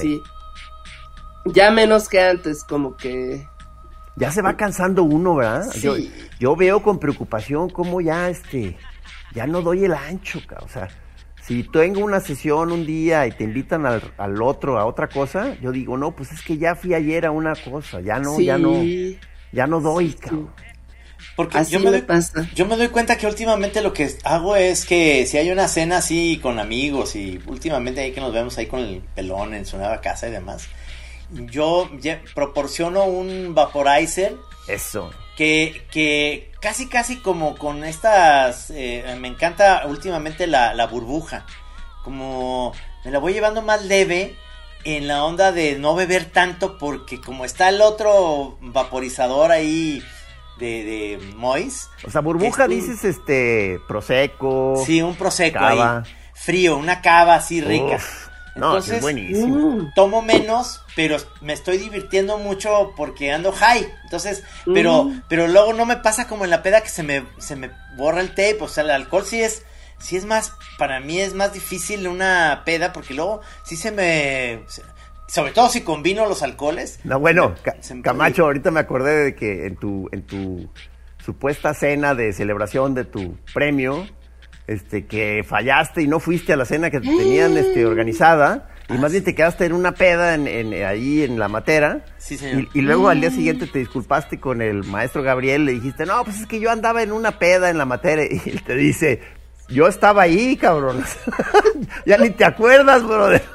Ya menos que antes, como que. Ya se va cansando uno, ¿verdad? Sí. Yo veo con preocupación cómo ya ya no doy el ancho, o sea, si tengo una sesión un día y te invitan al otro a otra cosa, yo digo, no, pues es que ya fui ayer a una cosa, ya no doy, cabrón. Porque así yo me doy cuenta que últimamente lo que hago es que si hay una cena así con amigos y últimamente ahí que nos vemos ahí con el pelón en su nueva casa y demás, yo proporciono un vaporizer. Eso. Que casi como con estas, me encanta últimamente la burbuja, como me la voy llevando más leve en la onda de no beber tanto, porque como está el otro vaporizador ahí de Mois. O sea, burbuja dices prosecco. Sí, un prosecco cava. Ahí, frío, una cava así rica. Entonces, es buenísimo. Tomo menos, pero me estoy divirtiendo mucho porque ando high. Entonces, pero luego no me pasa como en la peda que se me borra el tape. O sea, el alcohol sí es más, para mí es más difícil una peda porque luego sí sobre todo si combino los alcoholes. No, bueno, Camacho, ahorita me acordé de que en tu supuesta cena de celebración de tu premio, que fallaste y no fuiste a la cena que tenían organizada, y más bien te quedaste en una peda ahí en la matera. Sí, señor. Y luego al día siguiente te disculpaste con el maestro Gabriel, le dijiste, no, pues es que yo andaba en una peda en la matera, y él te dice, yo estaba ahí, cabrón. Ya ni te acuerdas, brother.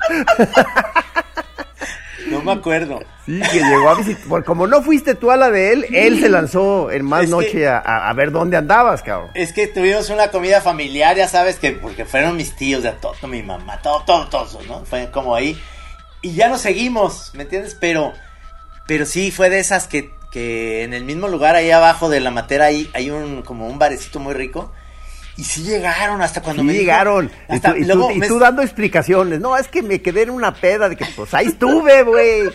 No me acuerdo. Sí, que llegó a visitar. Como no fuiste tú a la de él, él se lanzó en más noche a ver dónde andabas, cabrón. Es que tuvimos una comida familiar, ya sabes, porque fueron mis tíos, de todo, mi mamá, todo, ¿no? Fue como ahí. Y ya nos seguimos, ¿me entiendes? Pero sí fue de esas que en el mismo lugar, ahí abajo de la matera, hay como un barecito muy rico. Y sí llegaron hasta cuando me llegaron. Y tú dando explicaciones. No, es que me quedé en una peda de que pues ahí estuve, güey.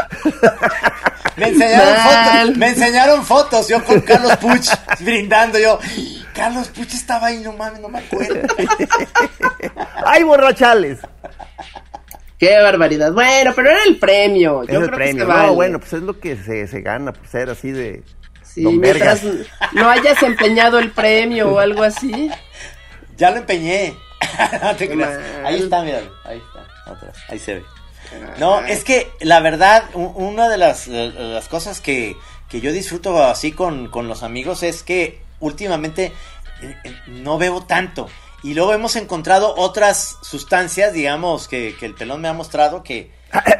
Me enseñaron fotos. Yo con Carlos Puch brindando. Carlos Puch estaba ahí, no mames, no me acuerdo. ¡Ay, borrachales! ¡Qué barbaridad! Bueno, pero era el premio. Yo creo que se vale. No, bueno, pues es lo que se gana por ser así de... Sí, mientras no hayas empeñado el premio o algo así. Ya lo empeñé. No te creas. Ahí está, míralo. Ahí está. Atrás. Ahí se ve. No, es que la verdad, una de las cosas que yo disfruto así con los amigos es que últimamente no bebo tanto. Y luego hemos encontrado otras sustancias, digamos, que el pelón me ha mostrado que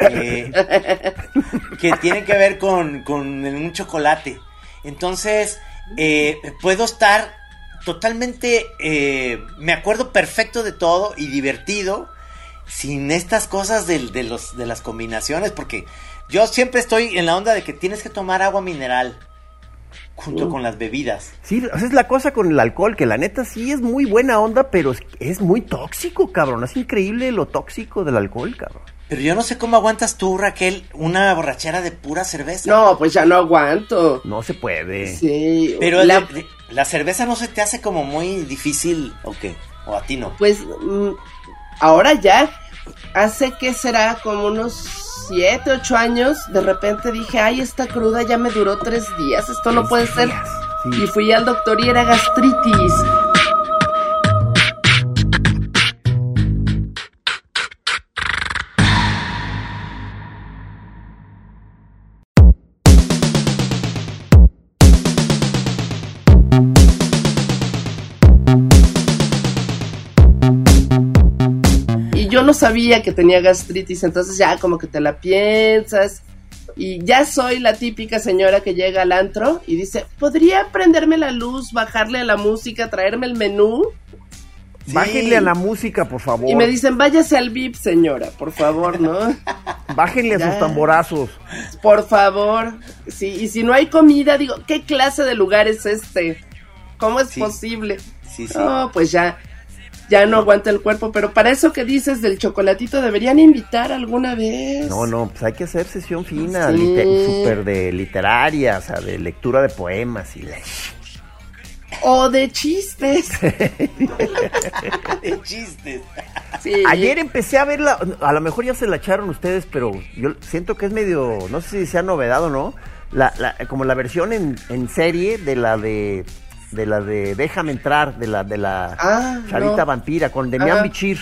tienen que ver con un chocolate. Entonces, puedo estar totalmente, me acuerdo perfecto de todo y divertido, sin estas cosas de las combinaciones, porque yo siempre estoy en la onda de que tienes que tomar agua mineral junto con las bebidas. Sí, esa es la cosa con el alcohol, que la neta sí es muy buena onda, pero es muy tóxico, cabrón. Es increíble lo tóxico del alcohol, cabrón. Pero yo no sé cómo aguantas tú, Raquel, una borrachera de pura cerveza. No, pues ya no aguanto. No se puede. Sí. Pero la cerveza no se te hace como muy difícil, ¿o qué? ¿O a ti no? Pues ahora ya, hace que será como unos 7, 8 años, de repente dije, ay, esta cruda ya me duró 3 días, esto no puede ser. Sí. Y fui al doctor y era gastritis. y yo no sabía que tenía gastritis, entonces ya como que te la piensas, y ya soy la típica señora que llega al antro y dice, ¿podría prenderme la luz, bajarle a la música, traerme el menú? Sí. Bájenle a la música, por favor. Y me dicen, váyase al VIP, señora, por favor, ¿no? Bájenle a sus tamborazos. Por favor. Sí, y si no hay comida, digo, ¿qué clase de lugar es este? ¿Cómo es posible? Sí. No, pues ya no aguanta el cuerpo, pero para eso que dices del chocolatito, deberían invitar alguna vez. No, pues hay que hacer sesión fina, súper de literaria, o sea, de lectura de poemas y o de chistes. De chistes. Sí. Ayer empecé a verla, a lo mejor ya se la echaron ustedes, pero yo siento que es medio, no sé si sea novedad o no, como la versión en serie de la de Déjame Entrar, de la Charita Vampira, con Demián Bichir.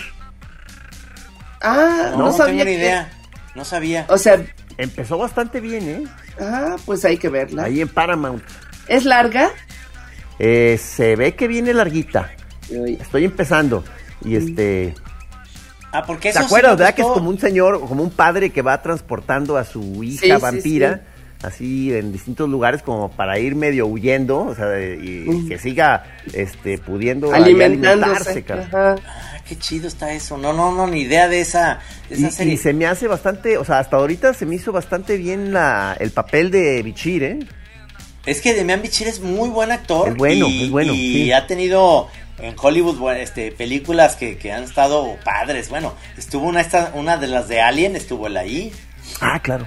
No sabía. Tengo ni idea. No sabía. O sea, empezó bastante bien, ¿eh? Pues hay que verla. Ahí en Paramount. ¿Es larga? Se ve que viene larguita. Estoy empezando. Y porque ¿te acuerdas, verdad? Que es como un señor, como un padre que va transportando a su hija vampira, así en distintos lugares, como para ir medio huyendo, o sea, y que siga pudiendo alimentarse. Qué chido está eso. No, ni idea de esa serie. Y se me hace bastante, o sea, hasta ahorita se me hizo bastante bien el papel de Bichir, ¿eh? Es que Demián Bichir es muy buen actor. Es bueno. Y ha tenido en Hollywood películas que han estado padres. Bueno, estuvo una de las de Alien, estuvo él ahí. Claro.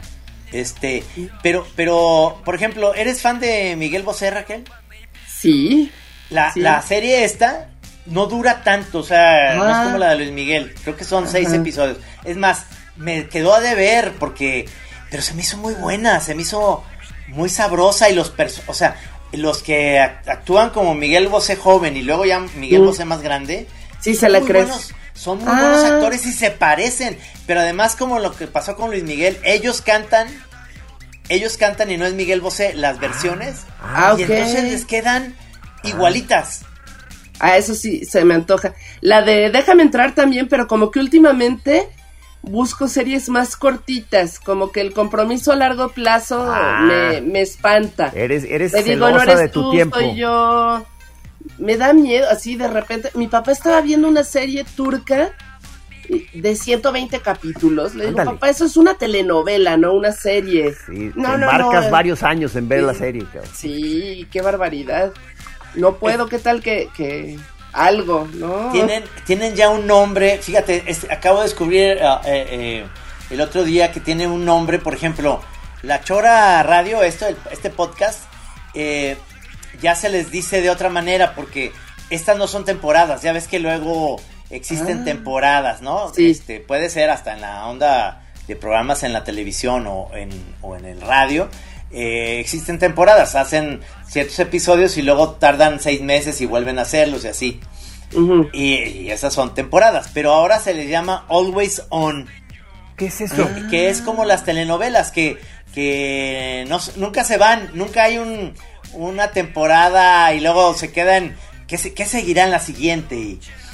Pero, por ejemplo, ¿eres fan de Miguel Bosé, Raquel? Sí. La serie esta no dura tanto, o sea, no es como la de Luis Miguel. Creo que son 6 episodios. Es más, me quedó a deber pero se me hizo muy buena, se me hizo muy sabrosa y los que actúan como Miguel Bosé joven y luego ya Miguel Bosé más grande. Sí, se la crees. Son muy buenos actores y se parecen, pero además como lo que pasó con Luis Miguel, ellos cantan y no es Miguel Bosé las versiones y entonces les quedan igualitas. Eso sí, se me antoja. La de Déjame Entrar también, pero como que últimamente busco series más cortitas, como que el compromiso a largo plazo me espanta. Eres celosa de tu tiempo. Soy yo. Me da miedo, así de repente. Mi papá estaba viendo una serie turca de 120 capítulos. Le digo, papá, eso es una telenovela, no una serie. Sí, marcas varios años en ver la serie, cabrón. Sí, qué barbaridad. No puedo, ¿qué tal que algo, no? Tienen ya un nombre. Fíjate, acabo de descubrir el otro día que tiene un nombre. Por ejemplo, La Chora Radio, este podcast, ya se les dice de otra manera porque estas no son temporadas. Ya ves que luego existen temporadas, ¿no? Sí. Puede ser hasta en la onda de programas en la televisión o en el radio. Existen temporadas, hacen ciertos episodios y luego tardan 6 meses y vuelven a hacerlos y así. Y esas son temporadas, pero ahora se les llama Always On. ¿Qué es eso? Que es como las telenovelas que nunca se van, nunca hay una temporada y luego se quedan, ¿qué seguirá en la siguiente?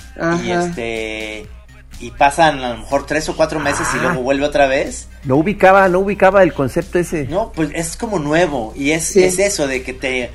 Y pasan a lo mejor 3 o 4 meses y luego vuelve otra vez. No ubicaba el concepto ese. No, pues es como nuevo y es eso de que te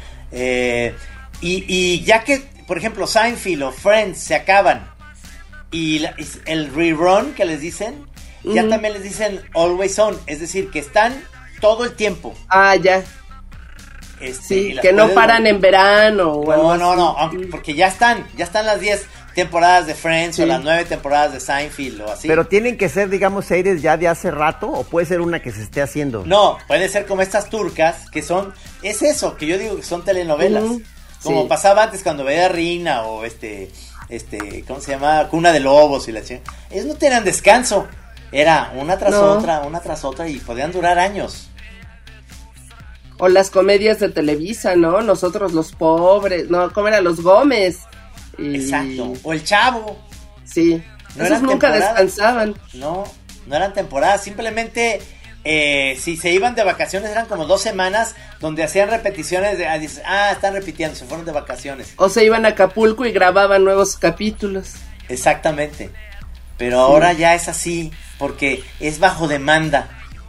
y ya que por ejemplo Seinfeld o Friends se acaban y el rerun que les dicen, ya también les dicen Always On, es decir que están todo el tiempo. Ya. Que no paran en verano o algo así. No, porque ya están las 10 temporadas de Friends o las 9 temporadas de Seinfeld o así. Pero tienen que ser, digamos, series ya de hace rato o puede ser una que se esté haciendo. No, puede ser como estas turcas que es eso, que yo digo que son telenovelas. Como pasaba antes cuando veía Rina o ¿cómo se llama? Cuna de Lobos y la chingada. Ellos no tenían descanso. Era una tras otra y podían durar años. O las comedias de Televisa, ¿no? Nosotros los pobres, no, ¿cómo eran? Los Gómez. Exacto, o El Chavo. Sí, esos nunca descansaban. No eran temporadas, simplemente si se iban de vacaciones eran como 2 semanas donde hacían repeticiones están repitiendo, se fueron de vacaciones. O se iban a Acapulco y grababan nuevos capítulos. Exactamente. pero ahora ya es así, porque es bajo demanda.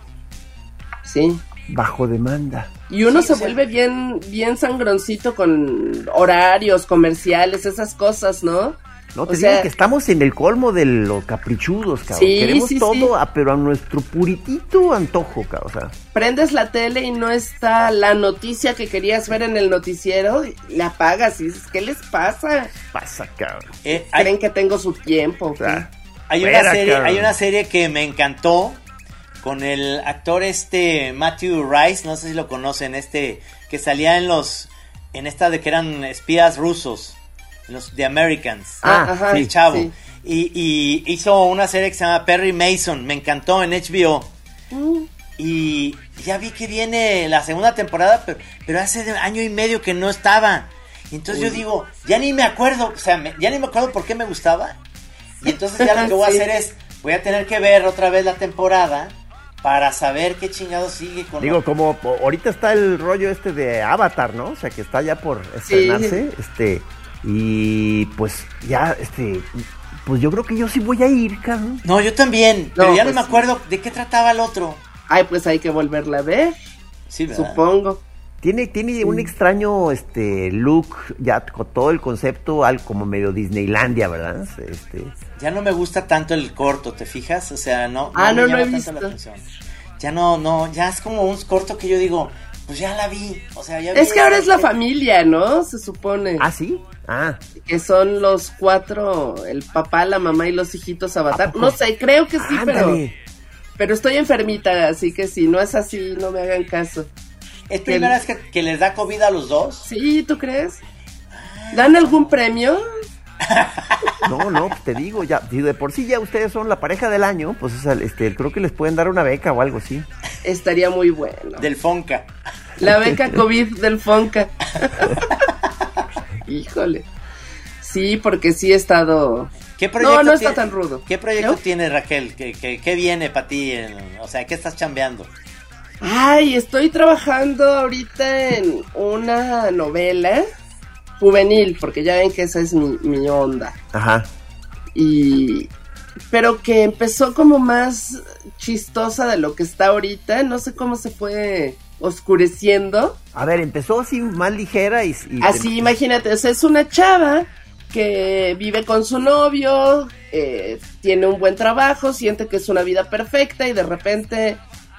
Sí. Bajo demanda. Y uno se vuelve bien sangroncito con horarios, comerciales, esas cosas, ¿no? No, te digo que estamos en el colmo de los caprichudos, cabrón. Sí, queremos todo, sí. Pero a nuestro puritito antojo, cabrón. O sea, prendes la tele y no está la noticia que querías ver en el noticiero, la apagas y dices, ¿qué les pasa? Pasa, cabrón. ¿Creen que tengo su tiempo? O sea, hay una serie que me encantó con el actor Matthew Rice, no sé si lo conocen, que salía en esta de que eran espías rusos. Los The Americans, ajá, el chavo, sí. y hizo una serie que se llama Perry Mason, me encantó, en HBO, y ya vi que viene la segunda temporada, pero hace año y medio que no estaba, y entonces yo digo, ya ni me acuerdo, ya ni me acuerdo por qué me gustaba, y entonces ya lo que voy a hacer es, voy a tener que ver otra vez la temporada, para saber qué chingado sigue con... Digo, como ahorita está el rollo de Avatar, ¿no? O sea, que está ya por estrenarse, y pues ya, pues yo creo que yo sí voy a ir, cabrón. No, yo también, pero ya pues no me acuerdo de qué trataba el otro. Ay, pues hay que volverla a ver. Sí, ¿verdad? Supongo. Tiene un extraño look, ya con todo el concepto, como medio Disneylandia, ¿verdad? Ya no me gusta tanto el corto, ¿te fijas? O sea, no no me he llama visto. tanto la atención. Ya no, ya es como un corto que yo digo, pues ya la vi, o sea, ya vi. Es que ahora es la familia, ¿no? Se supone. ¿Ah, sí? Ah. Que son los 4, el papá, la mamá y los hijitos Avatar. No sé, creo que sí, pero estoy enfermita, así que si no es así, no me hagan caso. ¿Es primera vez que les da COVID a los dos? Sí, ¿tú crees? ¿Dan algún premio? No, te digo, ya, si de por sí ya ustedes son la pareja del año, pues creo que les pueden dar una beca o algo así. Estaría muy bueno. Del Fonca. La beca COVID del Fonca. Híjole. Sí, porque sí he estado... ¿Qué proyecto no está tan rudo. ¿Qué proyecto tienes, Raquel? ¿Qué viene para ti? O sea, ¿qué estás chambeando? Ay, estoy trabajando ahorita en una novela juvenil, porque ya ven que esa es mi onda. Ajá. Pero que empezó como más chistosa de lo que está ahorita, no sé cómo se fue oscureciendo. A ver, empezó así más ligera y así, imagínate, o sea, es una chava que vive con su novio, tiene un buen trabajo, siente que es una vida perfecta y de repente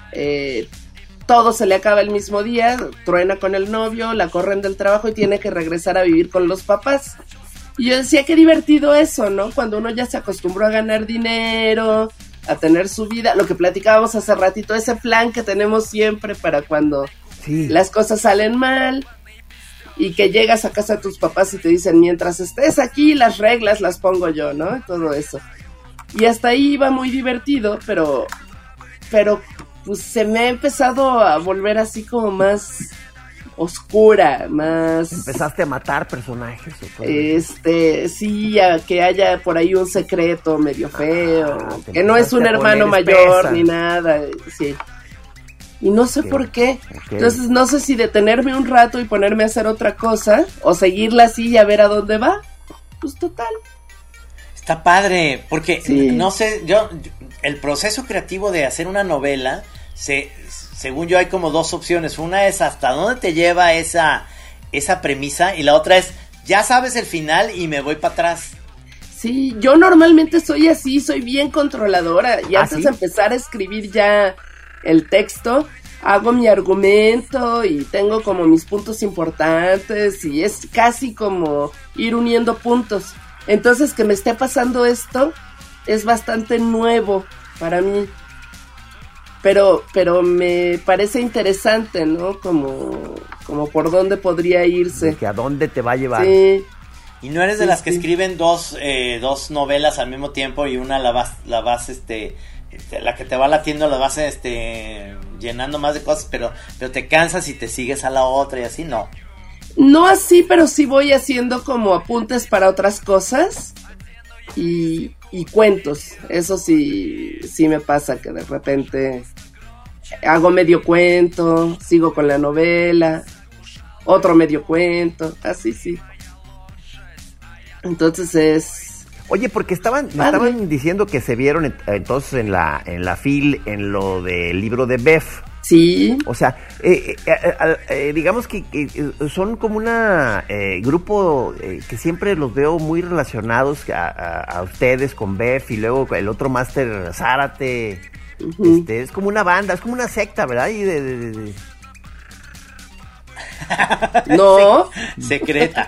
todo se le acaba el mismo día, truena con el novio, la corren del trabajo y tiene que regresar a vivir con los papás. Y yo decía, qué divertido eso, ¿no? Cuando uno ya se acostumbró a ganar dinero, a tener su vida, lo que platicábamos hace ratito, ese plan que tenemos siempre para cuando las cosas salen mal y que llegas a casa de tus papás y te dicen, mientras estés aquí, las reglas las pongo yo, ¿no? Todo eso. Y hasta ahí iba muy divertido, pero pues se me ha empezado a volver así como más oscura, más... Empezaste a matar personajes. Sí, a que haya por ahí un secreto medio feo, que no es un hermano mayor ni nada, sí. Y no sé por qué. Entonces no sé si detenerme un rato y ponerme a hacer otra cosa, o seguirla así y a ver a dónde va. Pues total. Está padre, porque no sé, yo el proceso creativo de hacer una novela, según yo hay como dos opciones. Una es hasta dónde te lleva esa premisa, y la otra es ya sabes el final y me voy para atrás. Sí, yo normalmente soy así, soy bien controladora, y antes de empezar a escribir ya el texto, hago mi argumento y tengo como mis puntos importantes y es casi como ir uniendo puntos. Entonces que me esté pasando esto es bastante nuevo para mí. Pero me parece interesante, ¿no? Como por dónde podría irse. Que a dónde te va a llevar. Sí. Y no eres de las que escriben dos novelas al mismo tiempo y una la vas la que te va latiendo la vas llenando más de cosas, pero te cansas y te sigues a la otra y así, no. No así, pero sí voy haciendo como apuntes para otras cosas y cuentos. Eso sí me pasa, que de repente hago medio cuento, sigo con la novela, otro medio cuento, así sí. Entonces es... Oye, porque estaban diciendo que se vieron entonces en la FIL, en lo del libro de Bef. Sí. O sea, digamos que son como una grupo que siempre los veo muy relacionados a ustedes con Bef, y luego el otro máster Zárate. Uh-huh. Es como una banda, es como una secta, ¿verdad? Y No. Secreta.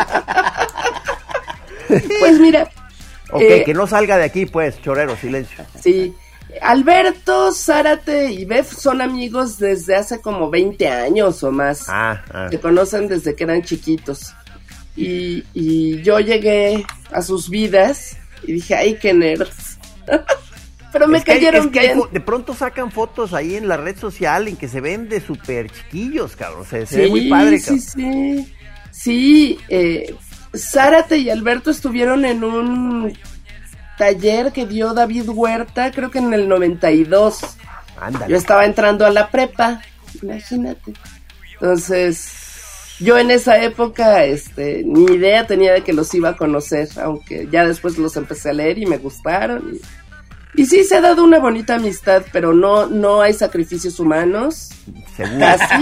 Pues mira. Ok, que no salga de aquí, pues, chorero, silencio. Sí. Alberto, Zárate y Bef son amigos desde hace como 20 años o más. Se conocen desde que eran chiquitos. Y yo llegué a sus vidas y dije, ¡ay, qué nerds! Pero me cayeron bien. De pronto sacan fotos ahí en la red social en que se ven de súper chiquillos, cabrón. Se ve muy padre, cabrón. Sí, Zárate y Alberto estuvieron en un taller que dio David Huerta, creo que en el 92. Ándale. Yo estaba entrando a la prepa, imagínate. Entonces, yo en esa época, ni idea tenía de que los iba a conocer, aunque ya después los empecé a leer y me gustaron. Y sí, se ha dado una bonita amistad, pero no hay sacrificios humanos. ¿Seguro? Casi.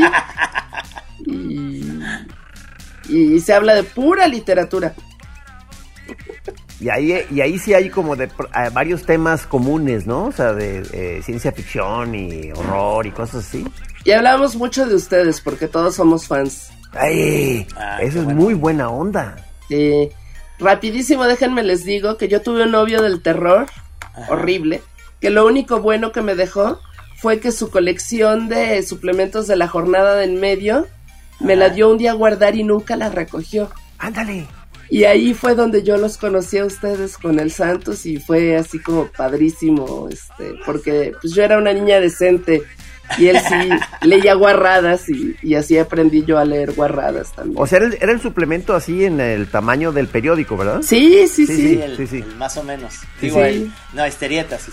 Y se habla de pura literatura. Y ahí sí hay como de varios temas comunes, ¿no? O sea, de ciencia ficción y horror y cosas así. Y hablamos mucho de ustedes, porque todos somos fans. ¡Ay! Eso es muy buena onda. Rapidísimo, déjenme les digo que yo tuve un novio del terror. Ajá. Horrible, que lo único bueno que me dejó fue que su colección de suplementos de la jornada de en medio me la dio un día a guardar y nunca la recogió. ¡Ándale! Y ahí fue donde yo los conocí a ustedes con el Santos y fue así como padrísimo, porque pues yo era una niña decente y él sí leía guarradas y así aprendí yo a leer guarradas también. O sea, era el suplemento así en el tamaño del periódico, ¿verdad? Sí. El más o menos. Digo, sí. Histerietas.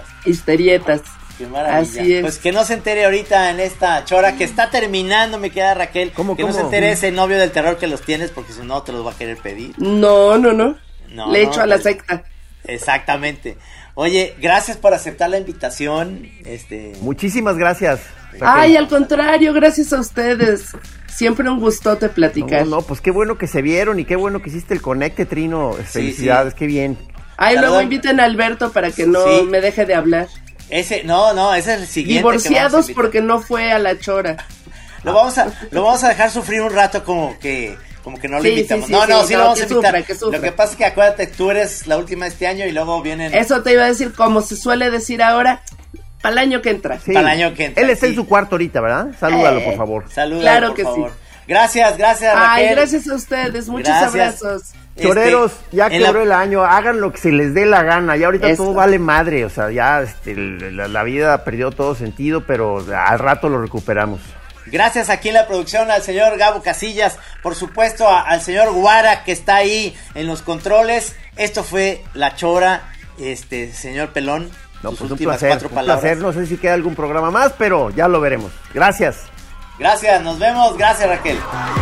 Qué maravilla. Así es. Pues que no se entere ahorita en esta chora que está terminando, mi querida Raquel. ¿Cómo? No se entere ese novio del terror que los tienes, porque si no te los va a querer pedir. No. Le echo a la secta. Exactamente. Oye, gracias por aceptar la invitación. Muchísimas gracias, Raquel. Ay, al contrario, gracias a ustedes. Siempre un gustote platicar. No, pues qué bueno que se vieron y qué bueno que hiciste el conecte, Trino. Felicidades, qué bien. Ay, luego inviten a Alberto para que no me deje de hablar. Ese es el siguiente. Divorciados porque no fue a la chora. Lo vamos a dejar sufrir un rato como que no lo invitamos. Sí lo vamos a invitar. Sufra. Lo que pasa es que acuérdate, tú eres la última de este año y luego vienen. Eso te iba a decir, como se suele decir ahora, para el año que entra. Sí. Para el año que entra. Él está en su cuarto ahorita, ¿verdad? Salúdalo, por favor. Salúdalo, claro por que favor. Sí. Gracias, Raquel. Ay, gracias a ustedes. Muchos abrazos. Choreros, ya quebró el año, hagan lo que se les dé la gana, ya ahorita todo vale madre, o sea, ya la vida perdió todo sentido, pero al rato lo recuperamos. Gracias aquí en la producción al señor Gabo Casillas, por supuesto al señor Guara que está ahí en los controles. Esto fue La Chora, señor Pelón. No, pues un placer, no sé si queda algún programa más, pero ya lo veremos. Gracias. Gracias, nos vemos, gracias Raquel.